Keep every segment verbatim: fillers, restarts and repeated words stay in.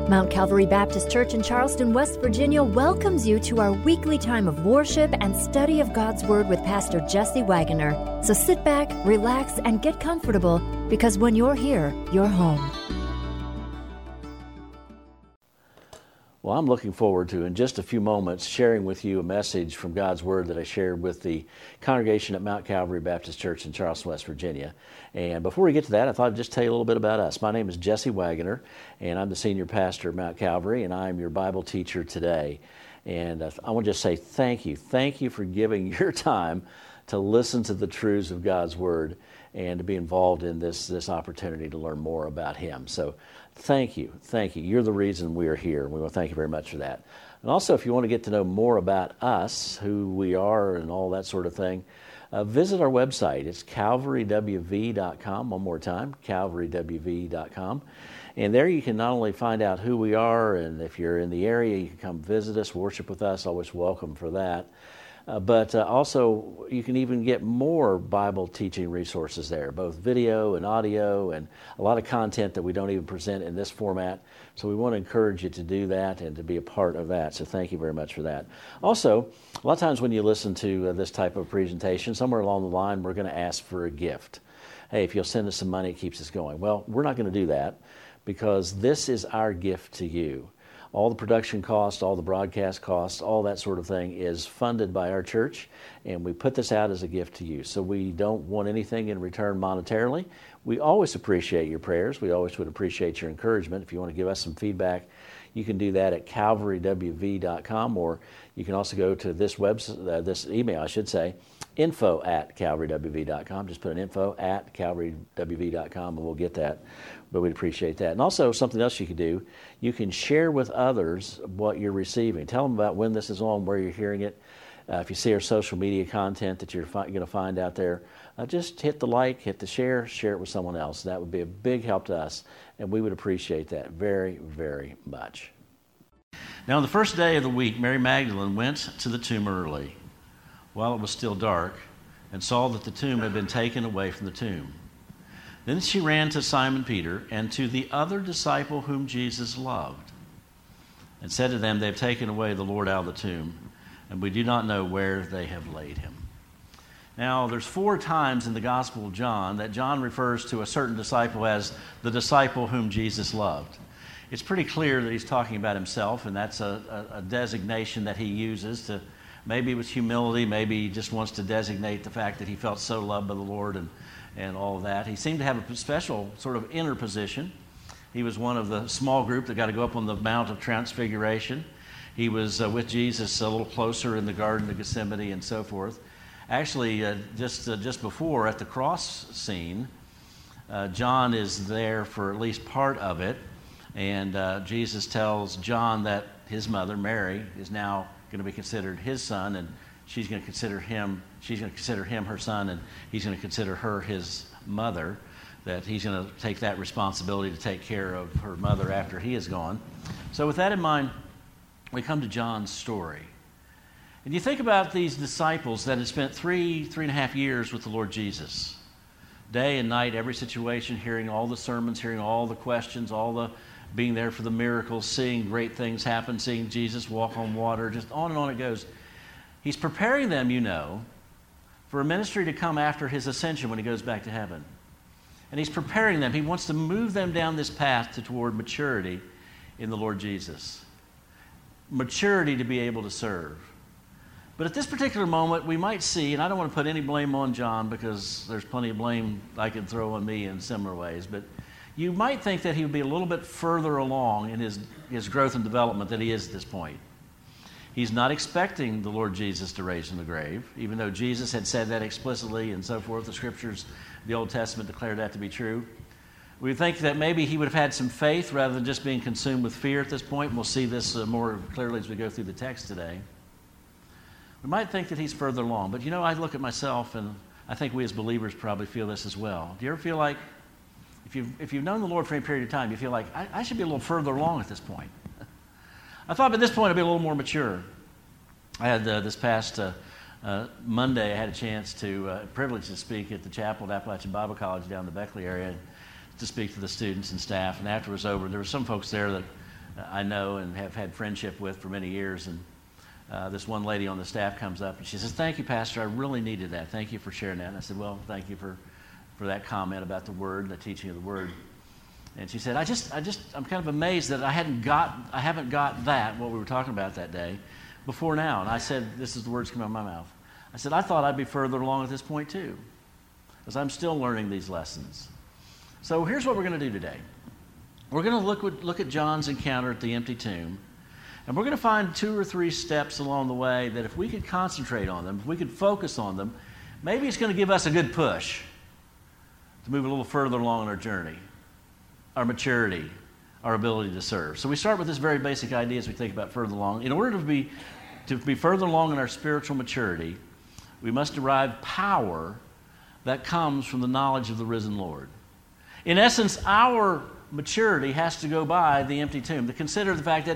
Mount Calvary Baptist Church in Charleston, West Virginia welcomes you to our weekly time of worship and study of God's Word with Pastor Jesse Wagoner. So sit back, relax, and get comfortable, because when you're here, you're home. Well, I'm looking forward to, in just a few moments, sharing with you a message from God's Word that I shared with the congregation at Mount Calvary Baptist Church in Charleston, West Virginia. And before we get to that, I thought I'd just tell you a little bit about us. My name is Jesse Wagoner, and I'm the senior pastor at Mount Calvary, and I'm your Bible teacher today. And uh, I want to just say thank you. Thank you for giving your time to listen to the truths of God's Word and to be involved in this, this opportunity to learn more about Him. So thank you. Thank you. You're the reason we are here. We want to thank you very much for that. And also, if you want to get to know more about us, who we are and all that sort of thing, uh, visit our website. It's calvary w v dot com. One more time, calvary w v dot com. And there you can not only find out who we are, and if you're in the area, you can come visit us, worship with us. Always welcome for that. Uh, but uh, also, you can even get more Bible teaching resources there, both video and audio, and a lot of content that we don't even present in this format. So we want to encourage you to do that and to be a part of that. So thank you very much for that. Also, a lot of times when you listen to uh, this type of presentation, somewhere along the line, we're going to ask for a gift. Hey, if you'll send us some money, it keeps us going. Well, we're not going to do that, because this is our gift to you. All the production costs, all the broadcast costs, all that sort of thing is funded by our church, and we put this out as a gift to you. So we don't want anything in return monetarily. We always appreciate your prayers. We always would appreciate your encouragement. If you want to give us some feedback, you can do that at calvary w v dot com, or you can also go to this website, uh, this email, I should say, info at calvary w v dot com. Just put an info at calvary w v dot com, and we'll get that. But we'd appreciate that. And also, something else you can do, you can share with others what you're receiving. Tell them about when this is on, where you're hearing it. Uh, if you see our social media content that you're fi- going to find out there, uh, just hit the like, hit the share, share it with someone else. That would be a big help to us, and we would appreciate that very, very much. Now, on the first day of the week, Mary Magdalene went to the tomb early, while it was still dark, and saw that the tomb had been taken away from the tomb. Then she ran to Simon Peter and to the other disciple whom Jesus loved, and said to them, "They have taken away the Lord out of the tomb, and we do not know where they have laid him." Now, there's four times in the Gospel of John that John refers to a certain disciple as the disciple whom Jesus loved. It's pretty clear that he's talking about himself, and that's a, a, a designation that he uses to, maybe it was humility, maybe he just wants to designate the fact that he felt so loved by the Lord and and all of that. He seemed to have a special sort of inner position. He was one of the small group that got to go up on the Mount of Transfiguration. He was uh, with Jesus a little closer in the Garden of Gethsemane and so forth. Actually, uh, just uh, just before, at the cross scene, uh, John is there for at least part of it, and uh, Jesus tells John that his mother, Mary, is now going to be considered his son, and she's going to consider him, she's going to consider him her son, and he's going to consider her his mother, that he's going to take that responsibility to take care of her mother after he is gone. So with that in mind, we come to John's story. And you think about these disciples that had spent three, three and a half years with the Lord Jesus. Day and night, every situation, hearing all the sermons, hearing all the questions, all the being there for the miracles, seeing great things happen, seeing Jesus walk on water, just on and on it goes. He's preparing them, you know, for a ministry to come after his ascension when he goes back to heaven. And he's preparing them. He wants to move them down this path to, toward maturity in the Lord Jesus. Maturity to be able to serve. But at this particular moment, we might see, and I don't want to put any blame on John because there's plenty of blame I can throw on me in similar ways, but you might think that he would be a little bit further along in his, his growth and development than he is at this point. He's not expecting the Lord Jesus to raise from the grave, even though Jesus had said that explicitly and so forth. The Scriptures, the Old Testament declared that to be true. We think that maybe he would have had some faith rather than just being consumed with fear at this point. And we'll see this uh, more clearly as we go through the text today. We might think that he's further along, but you know, I look at myself, and I think we as believers probably feel this as well. Do you ever feel like, if you've, if you've known the Lord for any period of time, you feel like, I, I should be a little further along at this point? I thought at this point I'd be a little more mature. I had uh, this past uh, uh, Monday, I had a chance to, uh, privilege to speak at the chapel at Appalachian Bible College down in the Beckley area to speak to the students and staff. And after it was over, there were some folks there that I know and have had friendship with for many years. And uh, this one lady on the staff comes up and she says, "Thank you, Pastor. I really needed that. Thank you for sharing that." And I said, "Well, thank you for, for that comment about the Word, the teaching of the Word." And she said, I just, I just, I'm kind of amazed that I hadn't got, I haven't got that, what we were talking about that day, before now." And I said, this is the words coming out of my mouth. I said, "I thought I'd be further along at this point too, because I'm still learning these lessons." So here's what we're going to do today. We're going to look, look at John's encounter at the empty tomb, and we're going to find two or three steps along the way that if we could concentrate on them, if we could focus on them, maybe it's going to give us a good push to move a little further along in our journey, our maturity, our ability to serve. So we start with this very basic idea as we think about further along. In order to be, to be further along in our spiritual maturity, we must derive power that comes from the knowledge of the risen Lord. In essence, our maturity has to go by the empty tomb, to consider the fact that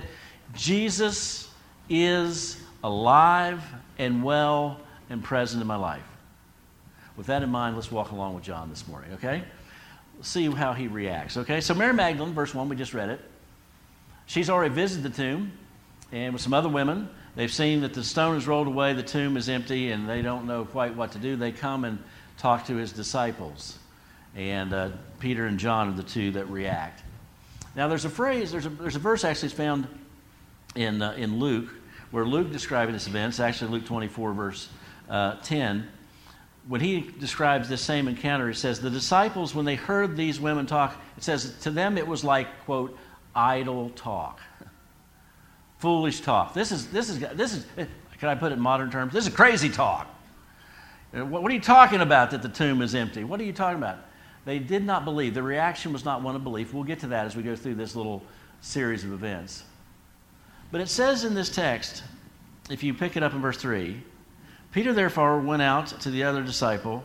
Jesus is alive and well and present in my life. With that in mind, let's walk along with John this morning, okay? See how he reacts, okay? So Mary Magdalene, verse one, we just read it. She's already visited the tomb, and with some other women, they've seen that the stone is rolled away, the tomb is empty, and they don't know quite what to do. They come and talk to his disciples, and uh, Peter and John are the two that react. Now, there's a phrase, there's a, there's a verse actually found in uh, in Luke, where Luke describing this event. It's actually Luke twenty-four, verse uh, ten. When he describes this same encounter, he says, the disciples, when they heard these women talk, it says, to them it was like, quote, idle talk. Foolish talk. This is, this is, this is, can I put it in modern terms? This is crazy talk. What are you talking about that the tomb is empty? What are you talking about? They did not believe. The reaction was not one of belief. We'll get to that as we go through this little series of events. But it says in this text, if you pick it up in verse three, Peter therefore went out to the other disciple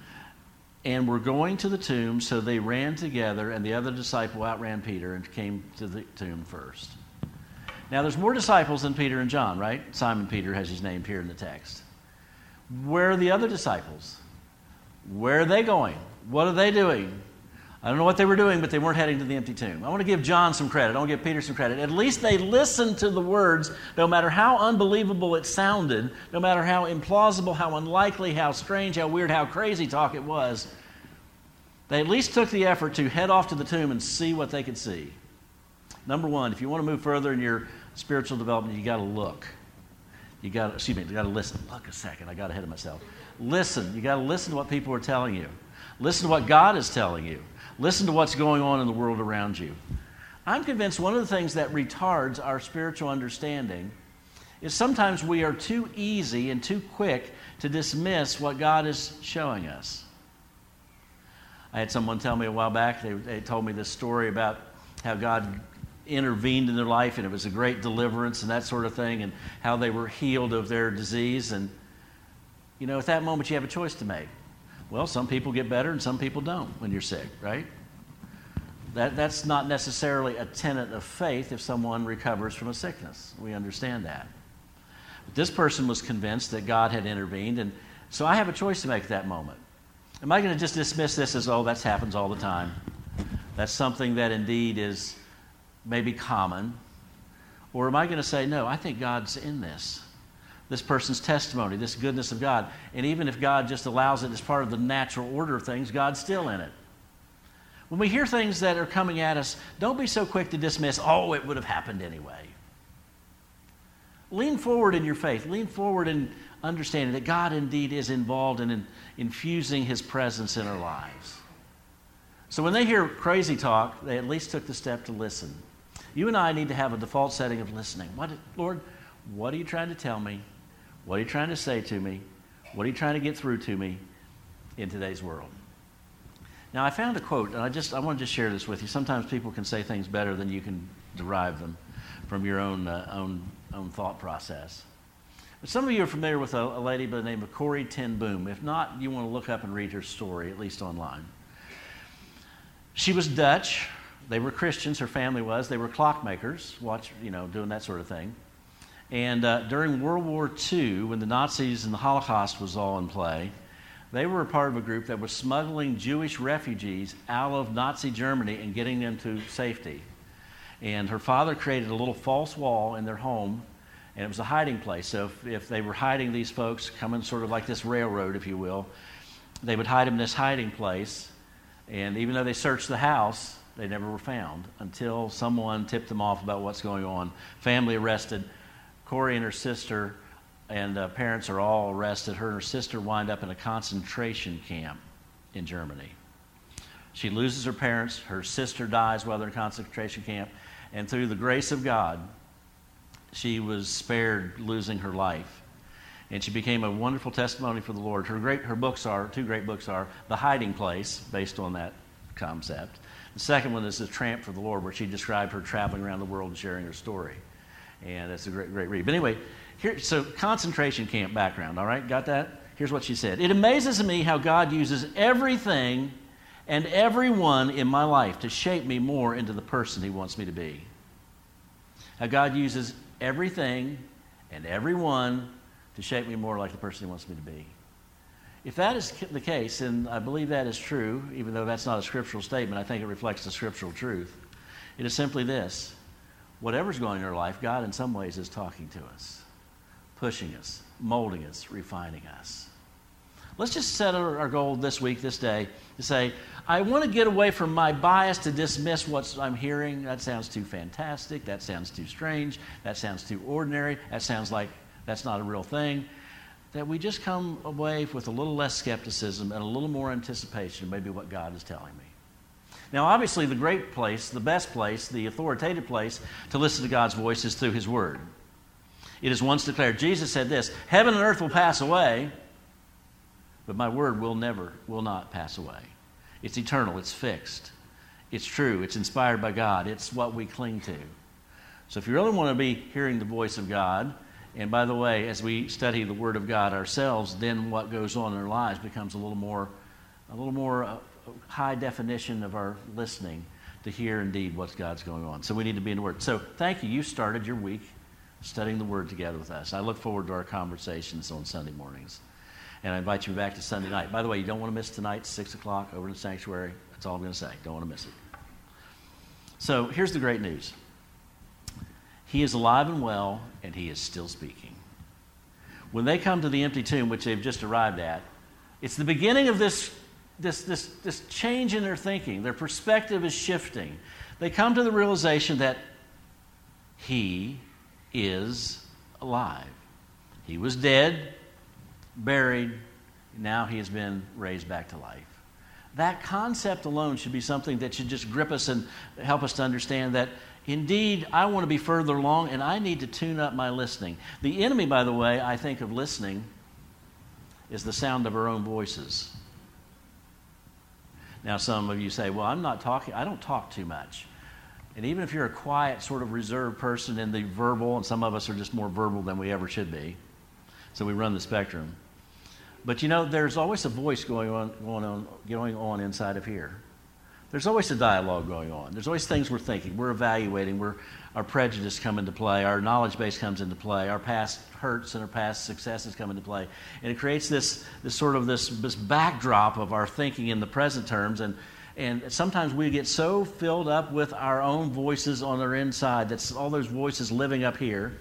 and were going to the tomb, so they ran together, and the other disciple outran Peter and came to the tomb first. Now there's more disciples than Peter and John, right? Simon Peter has his name here in the text. Where are the other disciples? Where are they going? What are they doing? I don't know what they were doing, but they weren't heading to the empty tomb. I want to give John some credit. I want to give Peter some credit. At least they listened to the words, no matter how unbelievable it sounded, no matter how implausible, how unlikely, how strange, how weird, how crazy talk it was. They at least took the effort to head off to the tomb and see what they could see. Number one, if you want to move further in your spiritual development, you got to look. You got to, excuse me, you got to listen. Look a second, I got ahead of myself. Listen. You got to listen to what people are telling you. Listen to what God is telling you. Listen to what's going on in the world around you. I'm convinced one of the things that retards our spiritual understanding is sometimes we are too easy and too quick to dismiss what God is showing us. I had someone tell me a while back, they, they told me this story about how God intervened in their life, and it was a great deliverance and that sort of thing, and how they were healed of their disease. And, you know, at that moment you have a choice to make. Well, some people get better and some people don't when you're sick, right? That, that's not necessarily a tenet of faith if someone recovers from a sickness. We understand that. But this person was convinced that God had intervened, and so I have a choice to make at that moment. Am I going to just dismiss this as, oh, that happens all the time? That's something that indeed is maybe common. Or am I going to say, no, I think God's in this. This person's testimony, this goodness of God. And even if God just allows it as part of the natural order of things, God's still in it. When we hear things that are coming at us, don't be so quick to dismiss, oh, it would have happened anyway. Lean forward in your faith. Lean forward in understanding that God indeed is involved in, in infusing His presence in our lives. So when they hear crazy talk, they at least took the step to listen. You and I need to have a default setting of listening. What, Lord, what are you trying to tell me? What are you trying to say to me? What are you trying to get through to me in today's world? Now, I found a quote, and I just I want to just share this with you. Sometimes people can say things better than you can derive them from your own uh, own own thought process. But some of you are familiar with a, a lady by the name of Corrie ten Boom. If not, you want to look up and read her story, at least online. She was Dutch. They were Christians. Her family was. They were clockmakers, watch you know, doing that sort of thing. And uh, during World War Two, when the Nazis and the Holocaust was all in play, they were a part of a group that was smuggling Jewish refugees out of Nazi Germany and getting them to safety. And her father created a little false wall in their home, and it was a hiding place. So if, if they were hiding these folks, coming sort of like this railroad, if you will, they would hide them in this hiding place. And even though they searched the house, they never were found until someone tipped them off about what's going on. Family arrested. Corrie and her sister and uh, parents are all arrested. Her and her sister wind up in a concentration camp in Germany. She loses her parents. Her sister dies while they're in a concentration camp. And through the grace of God, she was spared losing her life. And she became a wonderful testimony for the Lord. Her great, her books are, two great books are The Hiding Place, based on that concept. The second one is The Tramp for the Lord, where she described her traveling around the world and sharing her story. And that's a great, great read. But anyway, here, so concentration camp background, all right? Got that? Here's what she said. It amazes me how God uses everything and everyone in my life to shape me more into the person He wants me to be. How God uses everything and everyone to shape me more like the person He wants me to be. If that is the case, and I believe that is true, even though that's not a scriptural statement, I think it reflects the scriptural truth. It is simply this. Whatever's going on in our life, God in some ways is talking to us, pushing us, molding us, refining us. Let's just set our, our goal this week, this day, to say, I want to get away from my bias to dismiss what I'm hearing. That sounds too fantastic. That sounds too strange. That sounds too ordinary. That sounds like that's not a real thing. That we just come away with a little less skepticism and a little more anticipation of maybe what God is telling me. Now, obviously, the great place, the best place, the authoritative place to listen to God's voice is through His Word. It is once declared. Jesus said this, heaven and earth will pass away, but my word will never, will not pass away. It's eternal. It's fixed. It's true. It's inspired by God. It's what we cling to. So if you really want to be hearing the voice of God, and by the way, as we study the Word of God ourselves, then what goes on in our lives becomes a little more, a little more uh, high definition of our listening to hear indeed what God's going on. So we need to be in the Word. So thank you. You started your week studying the Word together with us. I look forward to our conversations on Sunday mornings. And I invite you back to Sunday night. By the way, you don't want to miss tonight, six o'clock, over in the sanctuary. That's all I'm going to say. Don't want to miss it. So here's the great news. He is alive and well, and He is still speaking. When they come to the empty tomb, which they've just arrived at, it's the beginning of this, this, this, this change in their thinking. Their perspective is shifting. They come to the realization that He is alive. He was dead, buried, now He has been raised back to life. That concept alone should be something that should just grip us and help us to understand that indeed I want to be further along and I need to tune up my listening. The enemy, by the way, I think of listening is the sound of our own voices. Now some of you say, well, I'm not talking, I don't talk too much. And even if you're a quiet, sort of reserved person in the verbal, and some of us are just more verbal than we ever should be, so we run the spectrum. But you know, there's always a voice going on, going on, going on inside of here. There's always a dialogue going on. There's always things we're thinking, we're evaluating, we're, our prejudice come into play, our knowledge base comes into play, our past hurts and our past successes come into play. And it creates this, this sort of this, this backdrop of our thinking in the present terms. And, and sometimes we get so filled up with our own voices on our inside, that's all those voices living up here,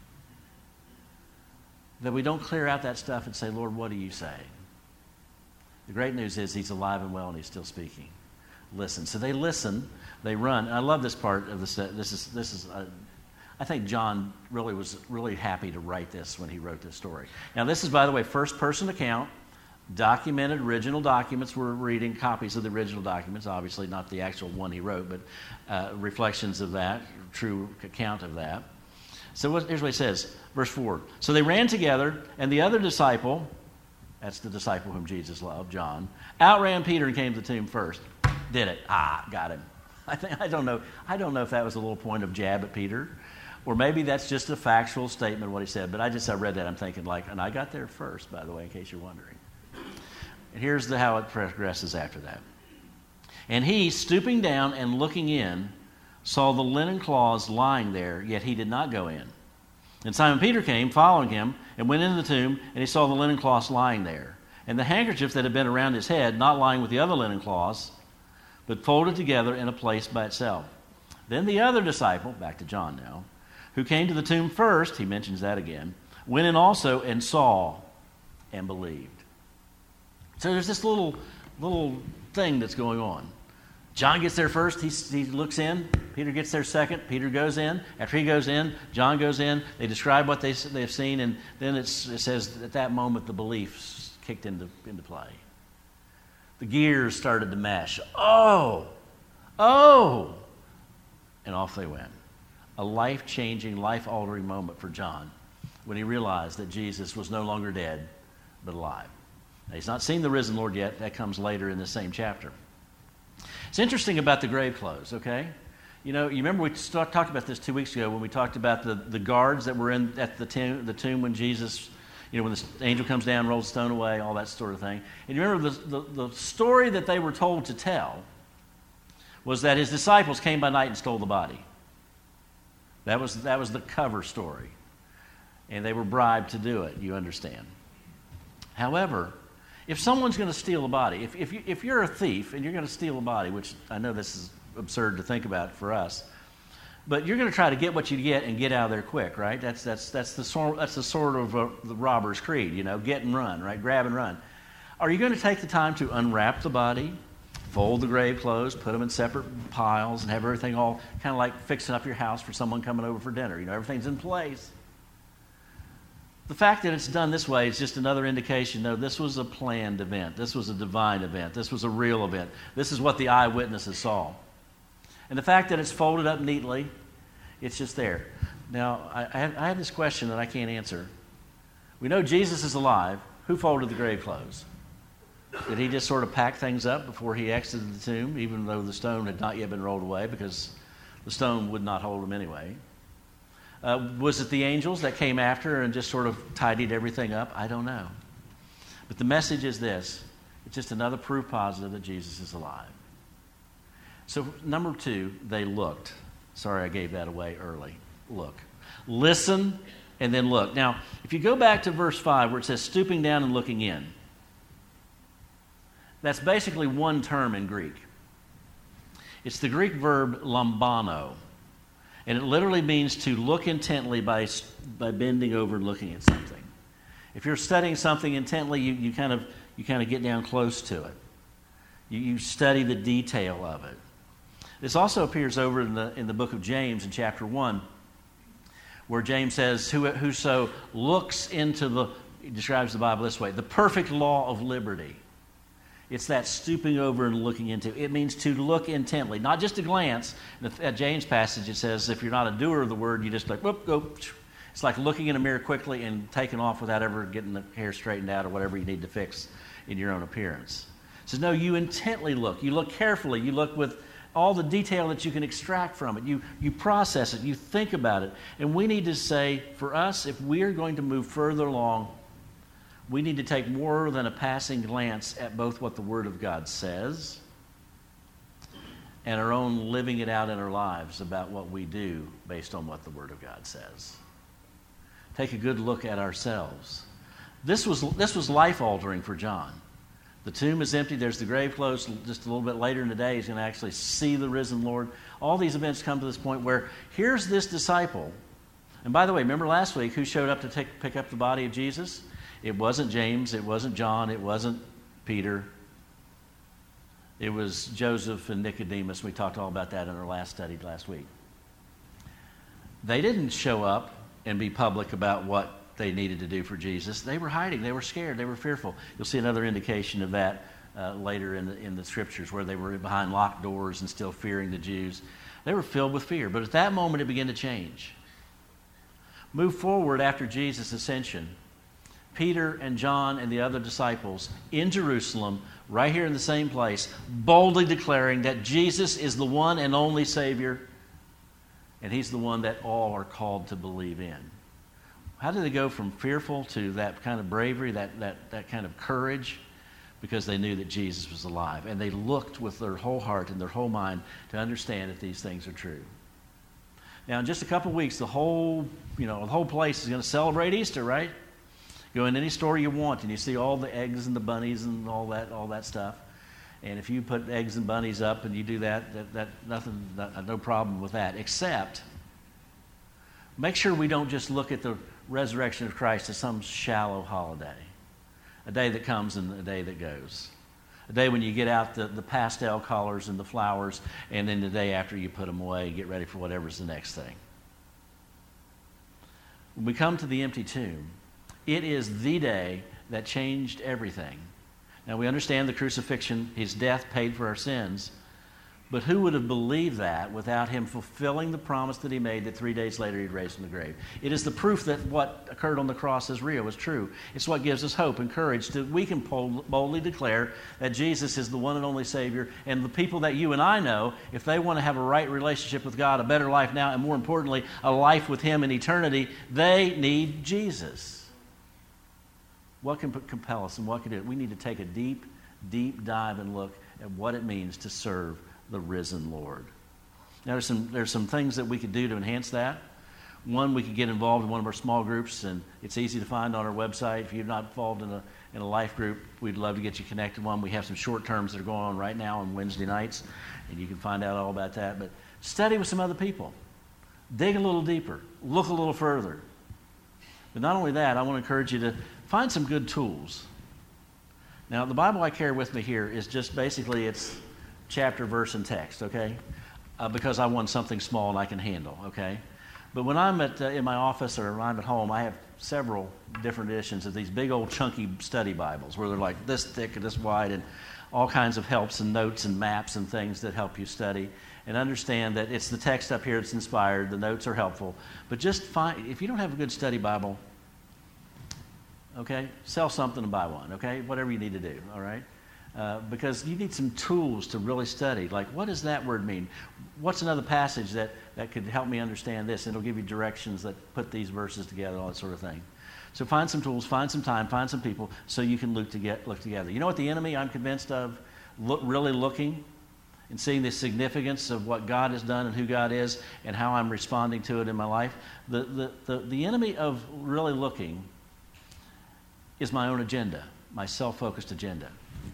that we don't clear out that stuff and say, Lord, what do you say? The great news is He's alive and well and He's still speaking. Listen. So they listen, they run. And I love this part of this. This is, this is. Uh, I think John really was really happy to write this when he wrote this story. Now, this is, by the way, first-person account, documented original documents. We're reading copies of the original documents, obviously not the actual one he wrote, but uh, reflections of that, true account of that. So what, here's what he says, verse four. So they ran together, and the other disciple, that's the disciple whom Jesus loved, John, outran Peter and came to the tomb first. Did it. Ah, got him. I think I don't know. I don't know if that was a little point of jab at Peter, or maybe that's just a factual statement of what he said. But I just I read that. I'm thinking like, and I got there first, by the way, in case you're wondering. And here's the, how it progresses after that. And he, stooping down and looking in, saw the linen cloths lying there, yet he did not go in. And Simon Peter came, following him, and went into the tomb, and he saw the linen cloths lying there, and the handkerchief that had been around his head, not lying with the other linen cloths, but folded together in a place by itself. Then the other disciple, back to John now, who came to the tomb first, he mentions that again, went in also and saw and believed. So there's this little little thing that's going on. John gets there first. He, he looks in. Peter gets there second. Peter goes in. After he goes in, John goes in. They describe what they, they've seen, and then it's, it says at that moment the beliefs kicked into, into play. The gears started to mesh. Oh! Oh! And off they went. A life-changing, life-altering moment for John when he realized that Jesus was no longer dead, but alive. Now, he's not seen the risen Lord yet. That comes later in the same chapter. It's interesting about the grave clothes, okay? You know, you remember we start, talked about this two weeks ago when we talked about the, the guards that were in at the tomb, the tomb when Jesus, you know, when the angel comes down, rolls the stone away, all that sort of thing. And you remember the, the, the story that they were told to tell was that his disciples came by night and stole the body. That was, that was the cover story. And they were bribed to do it, you understand. However, if someone's going to steal a body, if, if, you, if you're a thief and you're going to steal a body, which I know this is absurd to think about for us, but you're going to try to get what you get and get out of there quick, right? That's, that's, that's, the, sort, that's the sort of uh, the robber's creed, you know, get and run, right? Grab and run. Are you going to take the time to unwrap the body, fold the grave clothes, put them in separate piles, and have everything all kind of like fixing up your house for someone coming over for dinner? You know, everything's in place. The fact that it's done this way is just another indication, no, this was a planned event. This was a divine event. This was a real event. This is what the eyewitnesses saw. And the fact that it's folded up neatly, it's just there. Now, I, I, have, I have this question that I can't answer. We know Jesus is alive. Who folded the grave clothes? Did he just sort of pack things up before he exited the tomb, even though the stone had not yet been rolled away, because the stone would not hold him anyway? Uh, was it the angels that came after and just sort of tidied everything up? I don't know. But the message is this. It's just another proof positive that Jesus is alive. So number two, they looked. Sorry I gave that away early. Look. Listen and then look. Now, if you go back to verse five where it says stooping down and looking in, that's basically one term in Greek. It's the Greek verb lambano. And it literally means to look intently by, by bending over and looking at something. If you're studying something intently, you, you, kind, of, you kind of get down close to it. You, you study the detail of it. This also appears over in the, in the book of James in chapter one, where James says, Who, whoso looks into the, he describes the Bible this way, the perfect law of liberty. It's that stooping over and looking into. It means to look intently, not just to glance. In the James passage, it says, if you're not a doer of the word, you just like, whoop, go. It's like looking in a mirror quickly and taking off without ever getting the hair straightened out or whatever you need to fix in your own appearance. It says, no, you intently look. You look carefully. You look with all the detail that you can extract from it. You, you process it. You think about it. And we need to say, for us, if we are going to move further along, we need to take more than a passing glance at both what the Word of God says and our own living it out in our lives about what we do based on what the Word of God says. Take a good look at ourselves. This was, this was life-altering for John. The tomb is empty. There's the grave clothes. Just a little bit later in the day, he's going to actually see the risen Lord. All these events come to this point where here's this disciple. And by the way, remember last week who showed up to take, pick up the body of Jesus? It wasn't James, it wasn't John, it wasn't Peter. It was Joseph and Nicodemus. We talked all about that in our last study last week. They didn't show up and be public about what they needed to do for Jesus. They were hiding, they were scared, they were fearful. You'll see another indication of that uh, later in the, in the scriptures where they were behind locked doors and still fearing the Jews. They were filled with fear. But at that moment it began to change. Move forward after Jesus' ascension. Peter and John and the other disciples in Jerusalem, right here in the same place, boldly declaring that Jesus is the one and only Savior, and He's the one that all are called to believe in. How did they go from fearful to that kind of bravery, that, that, that kind of courage? Because they knew that Jesus was alive, and they looked with their whole heart and their whole mind to understand that these things are true. Now, in just a couple of weeks, the whole, you know, the whole place is going to celebrate Easter, right? Go in any store you want, and you see all the eggs and the bunnies and all that, all that stuff. And if you put eggs and bunnies up and you do that, that, that nothing, no problem with that. Except, make sure we don't just look at the resurrection of Christ as some shallow holiday, a day that comes and a day that goes, a day when you get out the, the pastel colors and the flowers, and then the day after you put them away and get ready for whatever's the next thing. When we come to the empty tomb, it is the day that changed everything. Now, we understand the crucifixion, his death paid for our sins, but who would have believed that without him fulfilling the promise that he made that three days later he'd raise from the grave? It is the proof that what occurred on the cross is real, is true. It's what gives us hope and courage that we can boldly declare that Jesus is the one and only Savior, and the people that you and I know, if they want to have a right relationship with God, a better life now, and more importantly, a life with him in eternity, they need Jesus. What can compel us and what can do it? We need to take a deep, deep dive and look at what it means to serve the risen Lord. Now, there's some, there's some things that we could do to enhance that. One, we could get involved in one of our small groups, and it's easy to find on our website. If you're not involved in a, in a life group, we'd love to get you connected one. We have some short terms that are going on right now on Wednesday nights, and you can find out all about that. But study with some other people. Dig a little deeper. Look a little further. But not only that, I want to encourage you to find some good tools. Now, the Bible I carry with me here is just basically it's chapter, verse, and text, okay? Uh, because I want something small and I can handle, okay? But when I'm at uh, in my office or when I'm at home, I have several different editions of these big old chunky study Bibles where they're like this thick and this wide, and all kinds of helps and notes and maps and things that help you study. And understand that it's the text up here that's inspired, the notes are helpful. But just find, if you don't have a good study Bible, okay, sell something and buy one, okay? Whatever you need to do, all right? Uh, because you need some tools to really study. Like, what does that word mean? What's another passage that, that could help me understand this? It'll give you directions that put these verses together, all that sort of thing. So find some tools, find some time, find some people so you can look, to get, look together. You know what the enemy, I'm convinced of, look, really looking and seeing the significance of what God has done and who God is and how I'm responding to it in my life? The, the, the, the enemy of really looking is my own agenda, my self-focused agenda.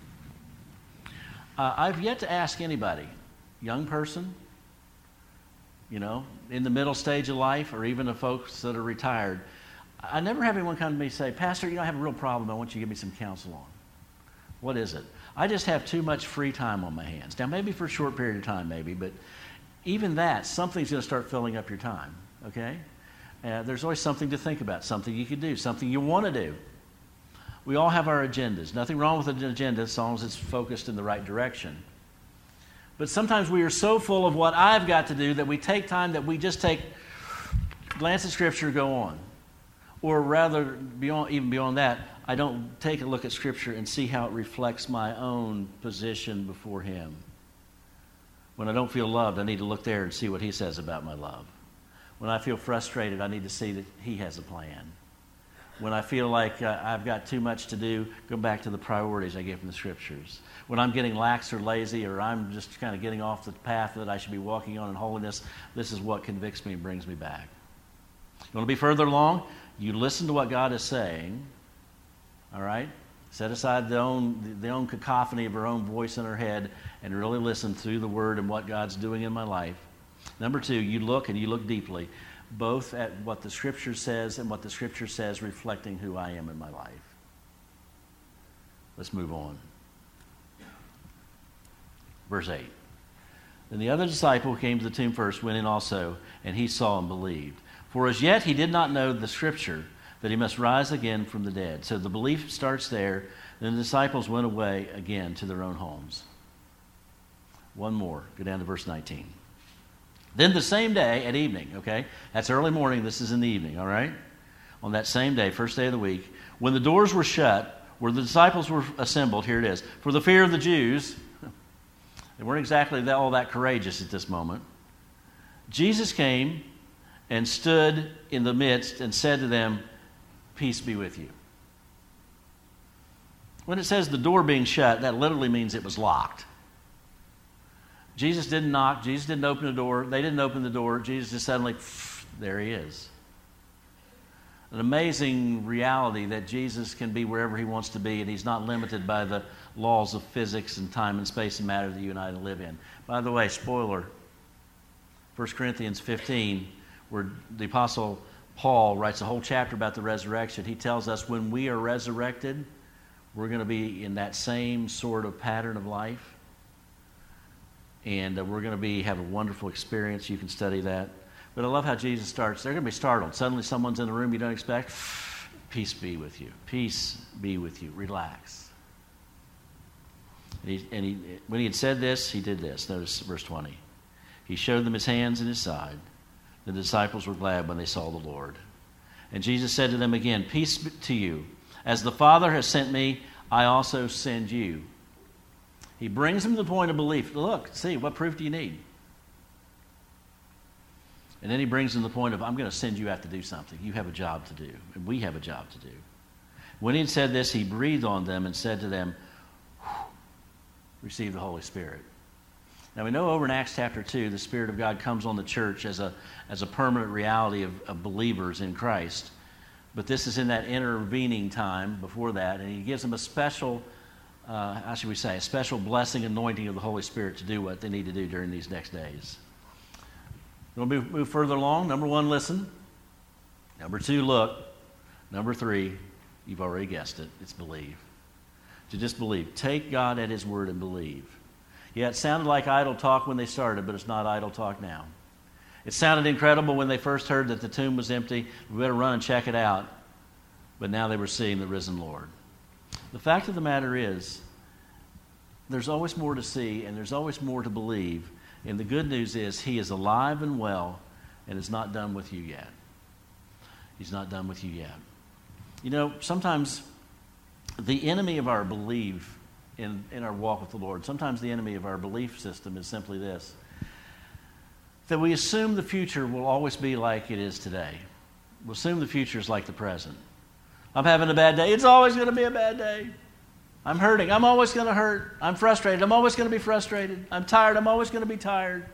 Uh, I've yet to ask anybody, young person, you know, in the middle stage of life, or even the folks that are retired, I never have anyone come to me and say, Pastor, you know, I have a real problem. I want you to give me some counsel on. What is it? I just have too much free time on my hands. Now, maybe for a short period of time, maybe, but even that, something's going to start filling up your time, okay? Uh, there's always something to think about, something you can do, something you want to do. We all have our agendas. Nothing wrong with an agenda as long as it's focused in the right direction. But sometimes we are so full of what I've got to do that we take time that we just take, glance at Scripture, go on. Or rather, beyond, even beyond that, I don't take a look at Scripture and see how it reflects my own position before Him. When I don't feel loved, I need to look there and see what He says about my love. When I feel frustrated, I need to see that He has a plan. When I feel like uh, I've got too much to do, go back to the priorities I get from the Scriptures. When I'm getting lax or lazy, or I'm just kind of getting off the path that I should be walking on in holiness, this is what convicts me and brings me back. You want to be further along? You listen to what God is saying, all right? Set aside the own, the own cacophony of our own voice in our head and really listen through the Word and what God's doing in my life. Number two, you look and you look deeply, both at what the Scripture says and what the Scripture says reflecting who I am in my life. Let's move on. Verse eight. Then the other disciple who came to the tomb first went in also, and he saw and believed. For as yet he did not know the Scripture, that he must rise again from the dead. So the belief starts there. Then the disciples went away again to their own homes. One more. Go down to verse nineteen. Then the same day at evening, okay? That's early morning. This is in the evening, all right? On that same day, first day of the week, when the doors were shut, where the disciples were assembled, here it is, for the fear of the Jews, they weren't exactly all that courageous at this moment, Jesus came and stood in the midst and said to them, peace be with you. When it says the door being shut, that literally means it was locked. Jesus didn't knock. Jesus didn't open the door. They didn't open the door. Jesus just suddenly, pff, there he is. an amazing reality that Jesus can be wherever he wants to be, and he's not limited by the laws of physics and time and space and matter that you and I live in. By the way, spoiler, First Corinthians fifteen, where the Apostle Paul writes a whole chapter about the resurrection, he tells us when we are resurrected, we're going to be in that same sort of pattern of life. And uh, we're going to be have a wonderful experience. You can study that. But I love how Jesus starts. They're going to be startled. Suddenly someone's in the room you don't expect. Peace be with you. Peace be with you. Relax. And, he, and he, when he had said this, he did this. Notice verse twenty. He showed them his hands and his side. The disciples were glad when they saw the Lord. And Jesus said to them again, peace to you. As the Father has sent me, I also send you. He brings them to the point of belief. Look, see, what proof do you need? And then he brings them to the point of, I'm going to send you out to do something. You have a job to do, and we have a job to do. When he had said this, he breathed on them and said to them, receive the Holy Spirit. Now we know over in Acts chapter two, the Spirit of God comes on the church as a, as a permanent reality of, of believers in Christ. But this is in that intervening time before that, and he gives them a special, uh, how should we say, a special blessing, anointing of the Holy Spirit to do what they need to do during these next days. We'll move, move further along. Number one, listen. Number two, look. Number three, you've already guessed it, it's believe. To just believe. Take God at his word and believe. Yeah, it sounded like idle talk when they started, but it's not idle talk now. It sounded incredible when they first heard that the tomb was empty. We better run and check it out. But now they were seeing the risen Lord. The fact of the matter is, there's always more to see and there's always more to believe. And the good news is he is alive and well and is not done with you yet. He's not done with you yet. You know, sometimes the enemy of our belief in, in our walk with the Lord, sometimes the enemy of our belief system is simply this, that we assume the future will always be like it is today. We'll assume the future is like the present. I'm having a bad day. It's always going to be a bad day. I'm hurting. I'm always going to hurt. I'm frustrated. I'm always going to be frustrated. I'm tired. I'm always going to be tired.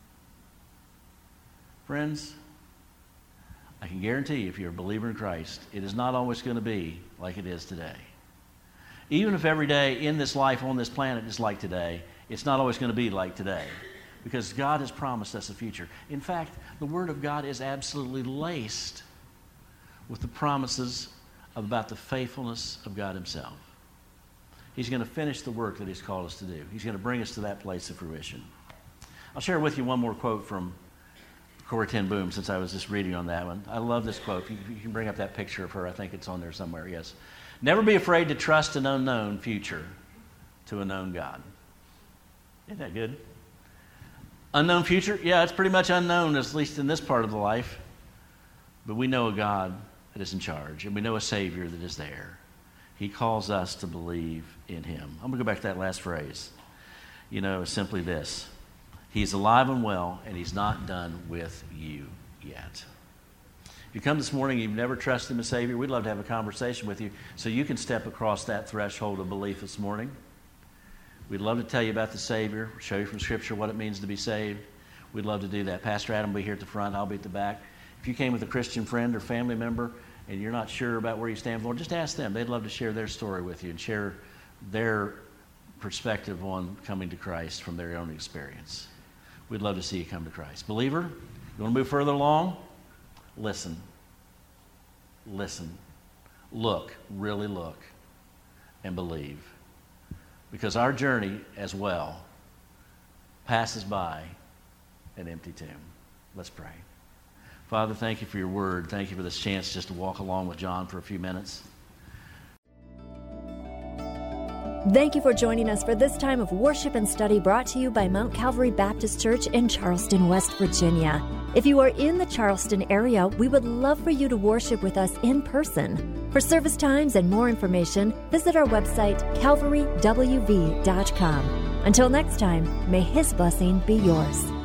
Friends, I can guarantee you, if you're a believer in Christ, it is not always going to be like it is today. Even if every day in this life on this planet is like today, it's not always going to be like today. Because God has promised us a future. In fact, the Word of God is absolutely laced with the promises about the faithfulness of God himself. He's going to finish the work that he's called us to do. He's going to bring us to that place of fruition. I'll share with you one more quote from Corrie ten Boom, since I was just reading on that one. I love this quote. You, you can bring up that picture of her. I think it's on there somewhere, yes. Never be afraid to trust an unknown future to a known God. Isn't that good? Unknown future? Yeah, it's pretty much unknown, at least in this part of the life. But we know a God that is in charge, and we know a Savior that is there. He calls us to believe in him. I'm going to go back to that last phrase. You know, simply this. He's alive and well, and he's not done with you yet. If you come this morning and you've never trusted him as Savior, we'd love to have a conversation with you so you can step across that threshold of belief this morning. We'd love to tell you about the Savior, show you from Scripture what it means to be saved. We'd love to do that. Pastor Adam will be here at the front. I'll be at the back. If you came with a Christian friend or family member and you're not sure about where you stand with the Lord, just ask them. They'd love to share their story with you and share their perspective on coming to Christ from their own experience. We'd love to see you come to Christ. Believer, you want to move further along? Listen. Listen. Look. Really look. And believe. Because our journey as well passes by an empty tomb. Let's pray. Father, thank you for your word. Thank you for this chance just to walk along with John for a few minutes. Thank you for joining us for this time of worship and study brought to you by Mount Calvary Baptist Church in Charleston, West Virginia. If you are in the Charleston area, we would love for you to worship with us in person. For service times and more information, visit our website, calvary w v dot com. Until next time, may His blessing be yours.